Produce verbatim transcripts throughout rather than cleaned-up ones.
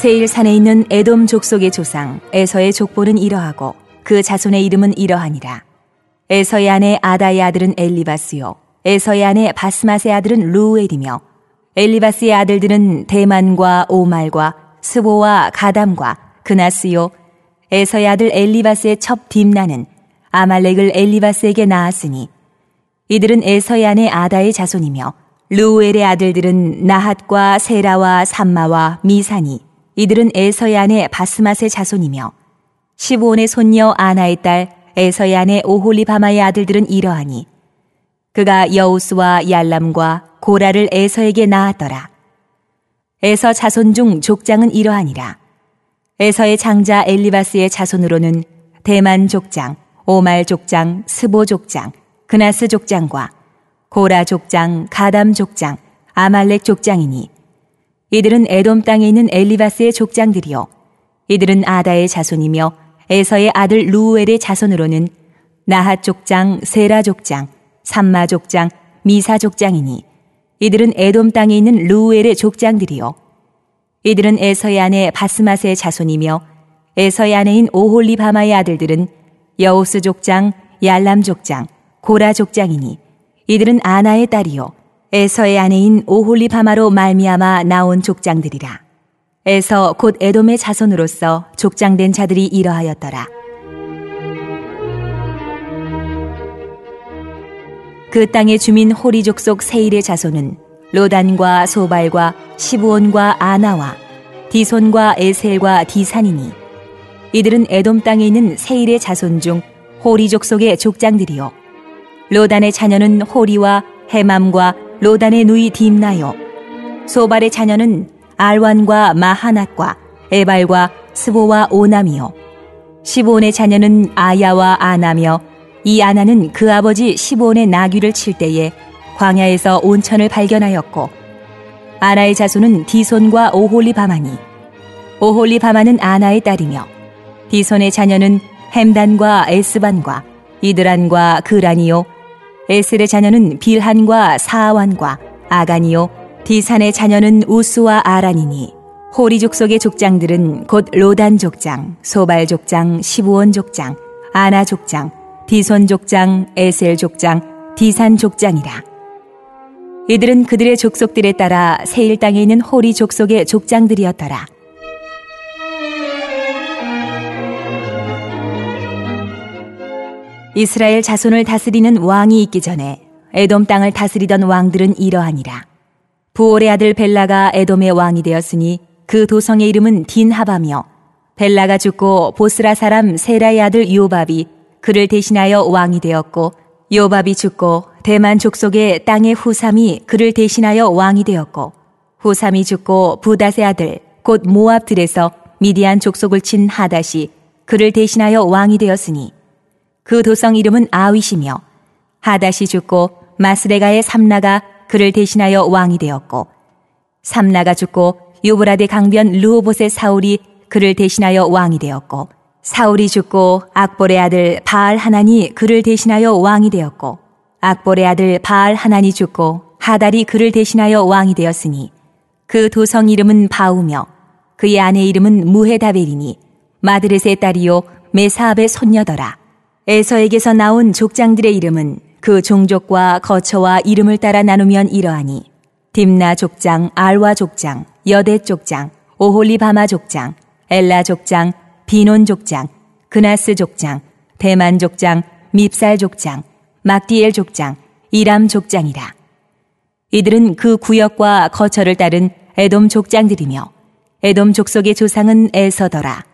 세일 산에 있는 에돔 족속의 조상 에서의 족보는 이러하고 그 자손의 이름은 이러하니라. 에서의 아내 아다의 아들은 엘리바스요, 에서의 아내 바스맛의 아들은 루엘이며, 엘리바스의 아들들은 대만과 오말과 스보와 가담과 그나스요, 에서의 아들 엘리바스의 첩 딥나는 아말렉을 엘리바스에게 낳았으니 이들은 에서의 아내 아다의 자손이며, 루엘의 아들들은 나핫과 세라와 삼마와 미사니 이들은 에서의 아내 바스맛의 자손이며, 시브온의 손녀 아나의 딸 에서의 아내 오홀리바마의 아들들은 이러하니 그가 여우스와 얄람과 고라를 에서에게 낳았더라. 에서 자손 중 족장은 이러하니라. 에서의 장자 엘리바스의 자손으로는 대만 족장, 오말 족장, 스보 족장, 그나스 족장과 고라 족장, 가담 족장, 아말렉 족장이니 이들은 에돔 땅에 있는 엘리바스의 족장들이요, 이들은 아다의 자손이며 에서의 아들 루엘의 자손으로는 나핫 족장, 세라 족장, 삼마 족장, 미사 족장이니 이들은 에돔 땅에 있는 루엘의 족장들이요, 이들은 에서의 아내 바스맛의 자손이며 에서의 아내인 오홀리바마의 아들들은 여우스 족장, 얄람 족장, 고라 족장이니 이들은 아나의 딸이요 에서의 아내인 오홀리바마로 말미암아 나온 족장들이라. 에서 곧 에돔의 자손으로서 족장된 자들이 이러하였더라. 그 땅의 주민 호리 족속 세일의 자손은 로단과 소발과 시브온과 아나와 디손과 에셀과 디산이니 이들은 에돔 땅에 있는 세일의 자손 중 호리 족속의 족장들이요, 로단의 자녀는 호리와 헤맘과 로단의 누이 딥나요, 소발의 자녀는 알완과 마하낫과 에발과 스보와 오남이요, 시브온의 자녀는 아야와 아나며 이 아나는 그 아버지 시브온의 나귀를 칠 때에 광야에서 온천을 발견하였고, 아나의 자손은 디손과 오홀리바마니 오홀리바마는 아나의 딸이며, 디손의 자녀는 햄단과 에스반과 이드란과 그란이요, 에셀의 자녀는 빌한과 사완과 아간이요, 디산의 자녀는 우스와 아란이니 호리 족속의 족장들은 곧 로단 족장, 소발 족장, 시브온 족장, 아나 족장, 디손 족장, 에셀 족장, 디산 족장이라. 이들은 그들의 족속들에 따라 세일 땅에 있는 호리 족속의 족장들이었더라. 이스라엘 자손을 다스리는 왕이 있기 전에 에돔 땅을 다스리던 왕들은 이러하니라. 부올의 아들 벨라가 에돔의 왕이 되었으니 그 도성의 이름은 딘하바며, 벨라가 죽고 보스라 사람 세라의 아들 요밥이 그를 대신하여 왕이 되었고, 요밥이 죽고 대만 족속의 땅의 후삼이 그를 대신하여 왕이 되었고, 후삼이 죽고 부닷의 아들 곧 모압들에서 미디안 족속을 친 하닷이 그를 대신하여 왕이 되었으니 그 도성 이름은 아윗이며, 하닷이 죽고 마스레가의 삼나가 그를 대신하여 왕이 되었고, 삼나가 죽고 유브라데 강변 르호봇의 사울이 그를 대신하여 왕이 되었고, 사울이 죽고 악볼의 아들 바알 하난이 그를 대신하여 왕이 되었고, 악볼의 아들 바알 하난이 죽고 하달이 그를 대신하여 왕이 되었으니 그 도성 이름은 바우며 그의 아내 이름은 무헤다벨이니 마드렛의 딸이요 메사압의 손녀더라. 에서에게서 나온 족장들의 이름은 그 종족과 거처와 이름을 따라 나누면 이러하니 딥나 족장, 알와 족장, 여대 족장, 오홀리바마 족장, 엘라 족장, 비논 족장, 그나스 족장, 대만 족장, 밉살 족장, 막디엘 족장, 이람 족장이라. 이들은 그 구역과 거처를 따른 에돔 족장들이며 에돔 족속의 조상은 에서더라.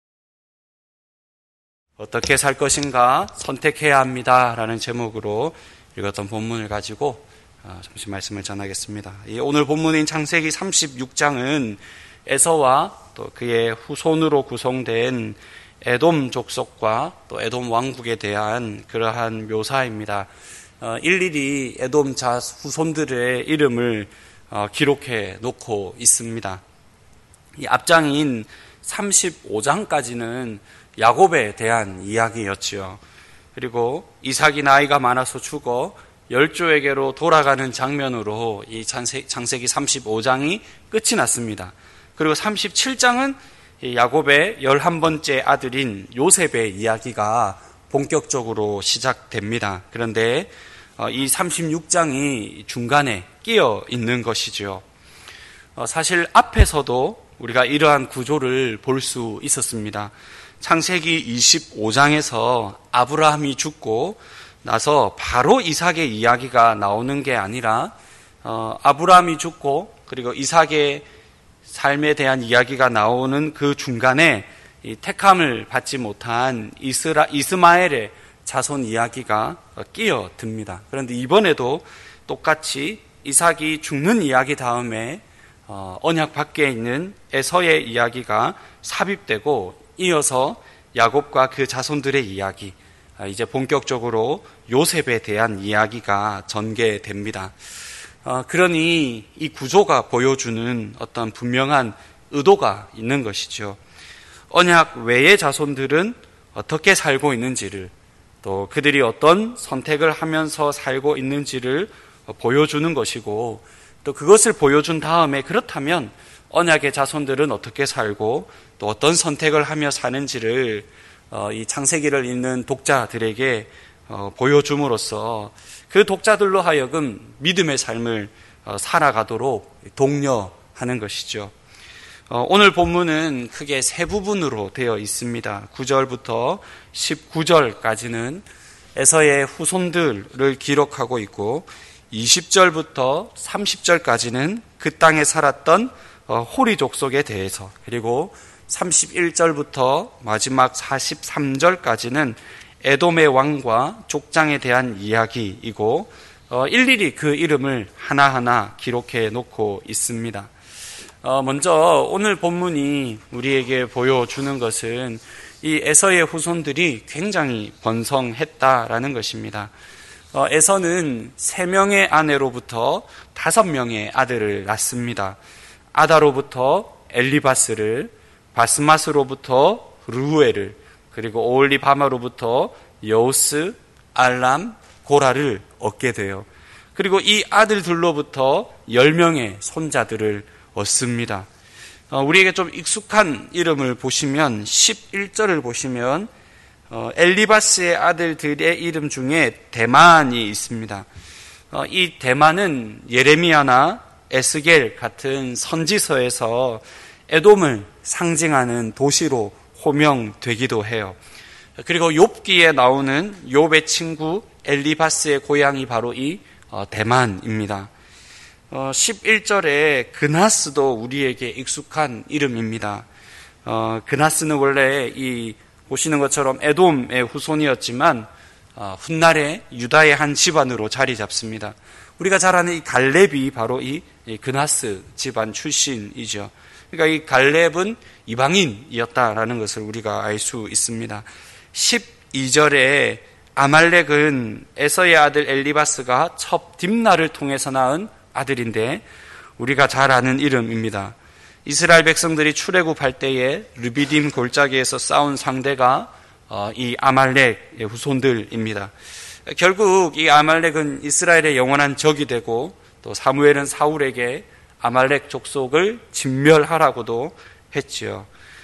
어떻게 살 것인가 선택해야 합니다 라는 제목으로 읽었던 본문을 가지고 잠시 말씀을 전하겠습니다. 오늘 본문인 창세기 삼십육 장은 에서와 또 그의 후손으로 구성된 에돔 족속과 또 에돔 왕국에 대한 그러한 묘사입니다. 일일이 에돔 자 후손들의 이름을 기록해 놓고 있습니다. 이 앞장인 삼십오 장까지는 야곱에 대한 이야기였지요. 그리고 이삭이 나이가 많아서 죽어 열조에게로 돌아가는 장면으로 이 창세기 삼십오 장이 끝이 났습니다. 그리고 삼십칠 장은 야곱의 열한 번째 아들인 요셉의 이야기가 본격적으로 시작됩니다. 그런데 이 삼십육 장이 중간에 끼어 있는 것이죠. 사실 앞에서도 우리가 이러한 구조를 볼 수 있었습니다. 창세기 이십오 장에서 아브라함이 죽고 나서 바로 이삭의 이야기가 나오는 게 아니라 어, 아브라함이 죽고 그리고 이삭의 삶에 대한 이야기가 나오는 그 중간에 이 택함을 받지 못한 이스라, 이스마엘의 자손 이야기가 끼어듭니다. 그런데 이번에도 똑같이 이삭이 죽는 이야기 다음에 어, 언약 밖에 있는 에서의 이야기가 삽입되고 이어서 야곱과 그 자손들의 이야기, 이제 본격적으로 요셉에 대한 이야기가 전개됩니다. 어, 그러니 이 구조가 보여주는 어떤 분명한 의도가 있는 것이죠. 언약 외의 자손들은 어떻게 살고 있는지를, 또 그들이 어떤 선택을 하면서 살고 있는지를 보여주는 것이고, 또 그것을 보여준 다음에 그렇다면 언약의 자손들은 어떻게 살고 또 어떤 선택을 하며 사는지를 이 창세기를 읽는 독자들에게 보여줌으로써 그 독자들로 하여금 믿음의 삶을 살아가도록 독려하는 것이죠. 오늘 본문은 크게 세 부분으로 되어 있습니다. 구 절부터 십구 절까지는 에서의 후손들을 기록하고 있고 이십 절부터 삼십 절까지는 그 땅에 살았던 호리 족속에 대해서, 그리고 삼십일 절부터 마지막 사십삼 절까지는 에돔의 왕과 족장에 대한 이야기이고 일일이 그 이름을 하나하나 기록해 놓고 있습니다. 먼저 오늘 본문이 우리에게 보여주는 것은 이 에서의 후손들이 굉장히 번성했다라는 것입니다. 어, 에서는 세 명의 아내로부터 다섯 명의 아들을 낳습니다. 아다로부터 엘리바스를, 바스마스로부터 루엘을, 그리고 오홀리바마로부터 여우스, 알람, 고라를 얻게 돼요. 그리고 이 아들들로부터 열 명의 손자들을 얻습니다. 어, 우리에게 좀 익숙한 이름을 보시면 십일 절을 보시면 어, 엘리바스의 아들들의 이름 중에 데만이 있습니다. 어, 이 데만은 예레미야나 에스겔 같은 선지서에서 에돔을 상징하는 도시로 호명되기도 해요. 그리고 욥기에 나오는 욥의 친구 엘리바스의 고향이 바로 이 어, 데만입니다. 어, 십일 절에 그나스도 우리에게 익숙한 이름입니다. 어, 그나스는 원래 이 보시는 것처럼 에돔의 후손이었지만 어, 훗날에 유다의 한 집안으로 자리 잡습니다. 우리가 잘 아는 이 갈렙이 바로 이, 이 그나스 집안 출신이죠. 그러니까 이 갈렙은 이방인이었다라는 것을 우리가 알 수 있습니다. 십이 절에 아말렉은 에서의 아들 엘리바스가 첩 딥나를 통해서 낳은 아들인데 우리가 잘 아는 이름입니다. 이스라엘 백성들이 출애굽할 때에 르비딤 골짜기에서 싸운 상대가 이 아말렉의 후손들입니다. 결국 이 아말렉은 이스라엘의 영원한 적이 되고 또 사무엘은 사울에게 아말렉 족속을 진멸하라고도 했지요.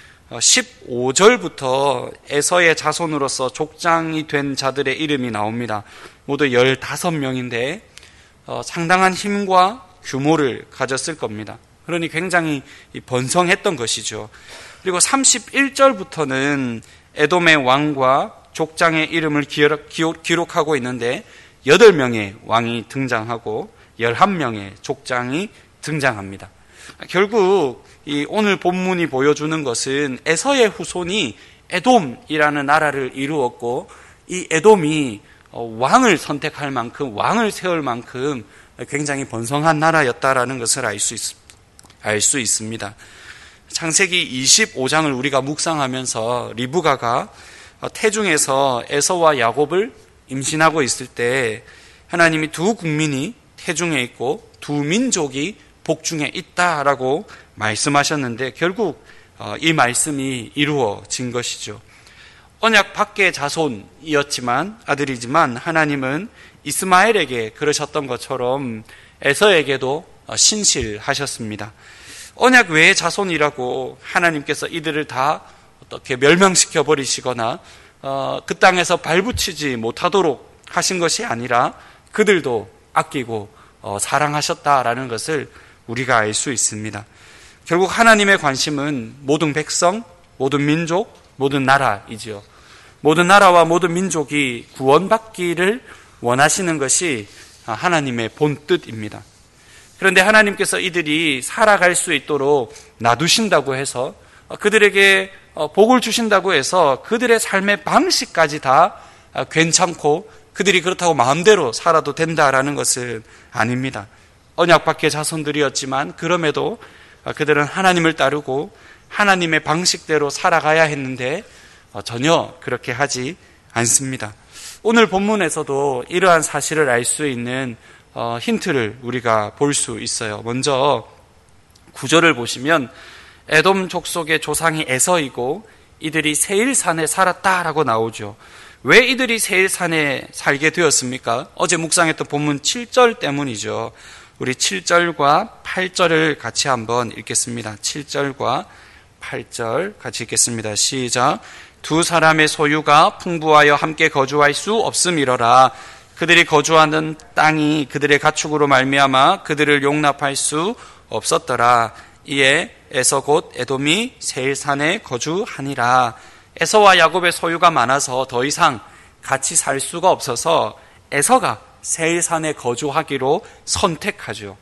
십오 절부터 에서의 자손으로서 족장이 된 자들의 이름이 나옵니다. 모두 열다섯 명인데 어, 상당한 힘과 규모를 가졌을 겁니다. 그러니 굉장히 번성했던 것이죠. 그리고 삼십일 절부터는 에돔의 왕과 족장의 이름을 기록하고 있는데 여덟 명의 왕이 등장하고 열한 명의 족장이 등장합니다. 결국 이 오늘 본문이 보여주는 것은 에서의 후손이 에돔이라는 나라를 이루었고 이 에돔이 왕을 선택할 만큼, 왕을 세울 만큼 굉장히 번성한 나라였다라는 것을 알 수 있습니다. 알 수 있습니다. 창세기 이십오 장을 우리가 묵상하면서 리브가가 태중에서 에서와 야곱을 임신하고 있을 때 하나님이 두 국민이 태중에 있고 두 민족이 복중에 있다라고 말씀하셨는데 결국 이 말씀이 이루어진 것이죠. 언약 밖의 자손이었지만 아들이지만 하나님은 이스마엘에게 그러셨던 것처럼 에서에게도 신실하셨습니다. 언약 외의 자손이라고 하나님께서 이들을 다 어떻게 멸망시켜 버리시거나 어, 그 땅에서 발붙이지 못하도록 하신 것이 아니라 그들도 아끼고 어, 사랑하셨다라는 것을 우리가 알 수 있습니다. 결국 하나님의 관심은 모든 백성, 모든 민족, 모든 나라이지요. 모든 나라와 모든 민족이 구원받기를 원하시는 것이 하나님의 본뜻입니다. 그런데 하나님께서 이들이 살아갈 수 있도록 놔두신다고 해서, 그들에게 복을 주신다고 해서 그들의 삶의 방식까지 다 괜찮고 그들이 그렇다고 마음대로 살아도 된다라는 것은 아닙니다. 언약 밖의 자손들이었지만 그럼에도 그들은 하나님을 따르고 하나님의 방식대로 살아가야 했는데 전혀 그렇게 하지 않습니다. 오늘 본문에서도 이러한 사실을 알 수 있는 힌트를 우리가 볼 수 있어요. 먼저 구절을 보시면 에돔 족속의 조상이 에서이고 이들이 세일산에 살았다라고 나오죠. 왜 이들이 세일산에 살게 되었습니까? 어제 묵상했던 본문 칠 절 때문이죠. 우리 칠 절과 팔 절을 같이 한번 읽겠습니다. 칠 절과 팔 절 같이 읽겠습니다. 시작. 두 사람의 소유가 풍부하여 함께 거주할 수 없음이러라. 그들이 거주하는 땅이 그들의 가축으로 말미암아 그들을 용납할 수 없었더라. 이에 에서 곧 에돔이 세일산에 거주하니라. 에서와 야곱의 소유가 많아서 더 이상 같이 살 수가 없어서 에서가 세일산에 거주하기로 선택하죠.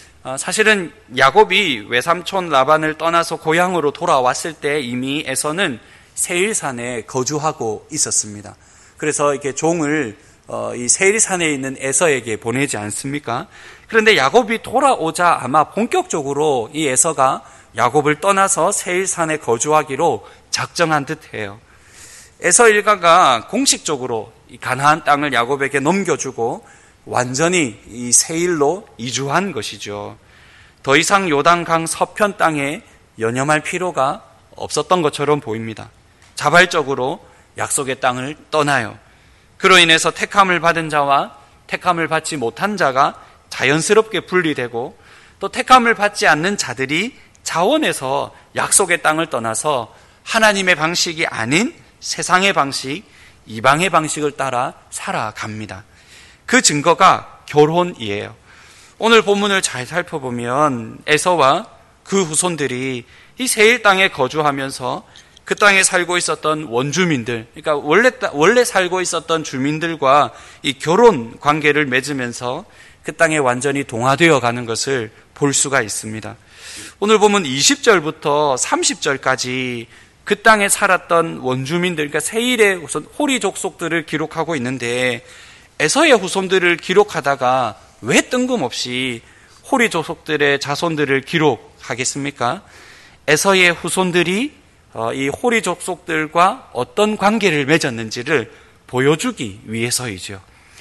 사실은 야곱이 외삼촌 라반을 떠나서 고향으로 돌아왔을 때 이미 에서는 세일산에 거주하고 있었습니다. 그래서 이렇게 종을 이 세일산에 있는 에서에게 보내지 않습니까? 그런데 야곱이 돌아오자 아마 본격적으로 이 에서가 야곱을 떠나서 세일산에 거주하기로 작정한 듯해요. 에서 일가가 공식적으로 이 가나안 땅을 야곱에게 넘겨주고 완전히 이 세일로 이주한 것이죠. 더 이상 요단강 서편 땅에 연연할 필요가 없었던 것처럼 보입니다. 자발적으로 약속의 땅을 떠나요. 그로 인해서 택함을 받은 자와 택함을 받지 못한 자가 자연스럽게 분리되고 또 택함을 받지 않는 자들이 자원해서 약속의 땅을 떠나서 하나님의 방식이 아닌 세상의 방식, 이방의 방식을 따라 살아갑니다. 그 증거가 결혼이에요. 오늘 본문을 잘 살펴보면 에서와 그 후손들이 이 세일 땅에 거주하면서 그 땅에 살고 있었던 원주민들, 그러니까 원래, 원래 살고 있었던 주민들과 이 결혼 관계를 맺으면서 그 땅에 완전히 동화되어 가는 것을 볼 수가 있습니다. 오늘 보면 이십 절부터 삼십 절까지 그 땅에 살았던 원주민들, 그러니까 세일의 우선 호리 족속들을 기록하고 있는데 에서의 후손들을 기록하다가 왜 뜬금없이 호리 족속들의 자손들을 기록하겠습니까? 에서의 후손들이 이 호리 족속들과 어떤 관계를 맺었는지를 보여주기 위해서이죠.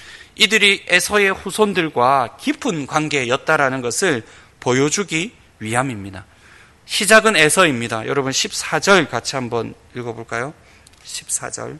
이들이 에서의 후손들과 깊은 관계였다라는 것을 보여주기 위함입니다. 시작은 에서입니다. 여러분 십사 절 같이 한번 읽어볼까요? 십사 절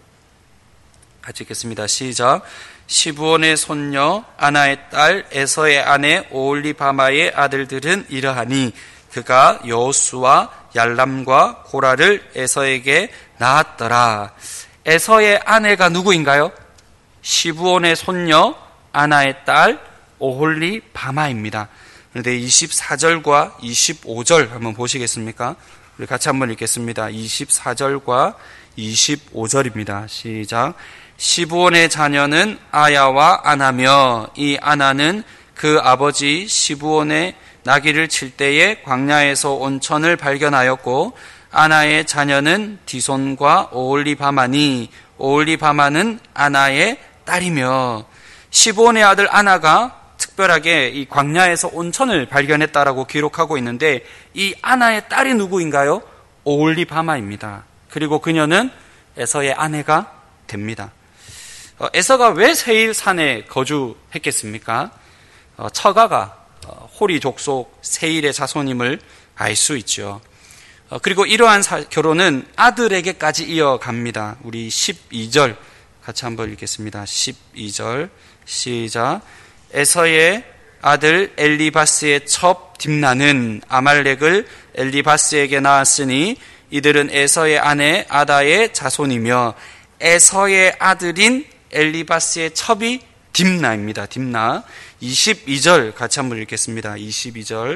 같이 읽겠습니다. 시작. 시브온의 손녀 아나의 딸 에서의 아내 오홀리바마의 아들들은 이러하니 그가 여호수와 얄람과 고라를 에서에게 낳았더라. 에서의 아내가 누구인가요? 시브온의 손녀 아나의 딸 오홀리바마입니다. 그런데 이십사 절과 이십오 절 한번 보시겠습니까? 우리 같이 한번 읽겠습니다. 이십사 절과 이십오 절입니다. 시작. 시브온의 자녀는 아야와 아나며 이 아나는 그 아버지 시브온의 나귀를 칠 때에 광야에서 온천을 발견하였고 아나의 자녀는 디손과 오홀리바마니 오홀리바마는 아나의 딸이며 시브온의 아들 아나가 특별하게 이 광야에서 온천을 발견했다라고 기록하고 있는데 이 아나의 딸이 누구인가요? 오홀리바마입니다. 그리고 그녀는 에서의 아내가 됩니다. 에서가 왜 세일산에 거주했겠습니까? 처가가 호리 족속 세일의 자손임을 알 수 있죠. 그리고 이러한 결혼은 아들에게까지 이어갑니다. 우리 십이 절 같이 한번 읽겠습니다. 십이 절 시작. 에서의 아들 엘리바스의 첩 딥나는 아말렉을 엘리바스에게 낳았으니 이들은 에서의 아내 아다의 자손이며 에서의 아들인 엘리바스의 첩이 딥나입니다. 딥나. 이십이 절 같이 한번 읽겠습니다. 이십이 절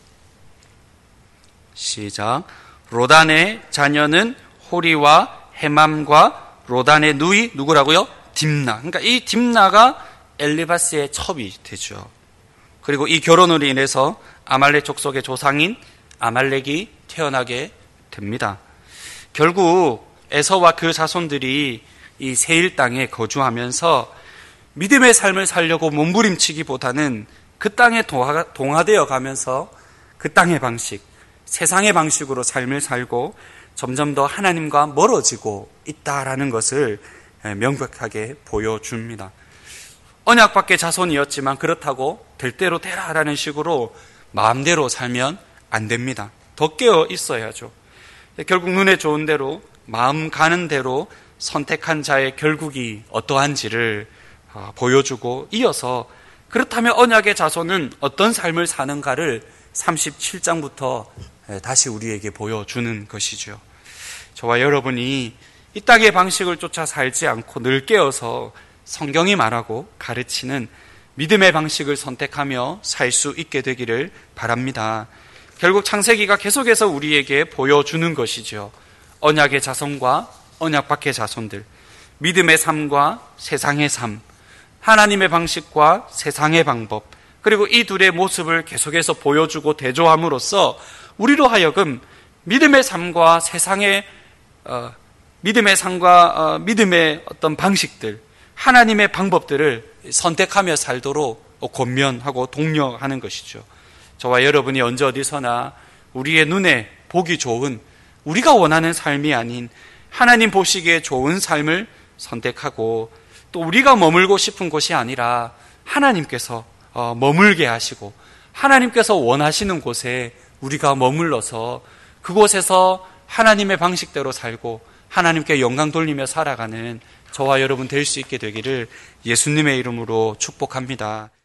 시작. 로단의 자녀는 호리와 헤맘과 로단의 누이 누구라고요? 딥나. 그러니까 이 딥나가 엘리바스의 첩이 되죠. 그리고 이 결혼으로 인해서 아말렉 족속의 조상인 아말렉이 태어나게 됩니다. 결국 에서와 그 자손들이 이 세일 땅에 거주하면서 믿음의 삶을 살려고 몸부림치기보다는 그 땅에 동화, 동화되어 가면서 그 땅의 방식, 세상의 방식으로 삶을 살고 점점 더 하나님과 멀어지고 있다라는 것을 명백하게 보여줍니다. 언약 밖의 자손이었지만 그렇다고 될 대로 되라라는 식으로 마음대로 살면 안 됩니다. 더 깨어 있어야죠. 결국 눈에 좋은 대로 마음 가는 대로 선택한 자의 결국이 어떠한지를 보여주고 이어서 그렇다면 언약의 자손은 어떤 삶을 사는가를 삼십칠 장부터 다시 우리에게 보여주는 것이죠. 저와 여러분이 이 땅의 방식을 쫓아 살지 않고 늘 깨어서 성경이 말하고 가르치는 믿음의 방식을 선택하며 살 수 있게 되기를 바랍니다. 결국 창세기가 계속해서 우리에게 보여주는 것이죠. 언약의 자손과 언약 밖의 자손들, 믿음의 삶과 세상의 삶, 하나님의 방식과 세상의 방법, 그리고 이 둘의 모습을 계속해서 보여주고 대조함으로써 우리로 하여금 믿음의 삶과 세상의 어, 믿음의 삶과 어, 믿음의 어떤 방식들, 하나님의 방법들을 선택하며 살도록 권면하고 독려하는 것이죠. 저와 여러분이 언제 어디서나 우리의 눈에 보기 좋은, 우리가 원하는 삶이 아닌 하나님 보시기에 좋은 삶을 선택하고 또 우리가 머물고 싶은 곳이 아니라 하나님께서 머물게 하시고 하나님께서 원하시는 곳에 우리가 머물러서 그곳에서 하나님의 방식대로 살고 하나님께 영광 돌리며 살아가는 저와 여러분 될 수 있게 되기를 예수님의 이름으로 축복합니다.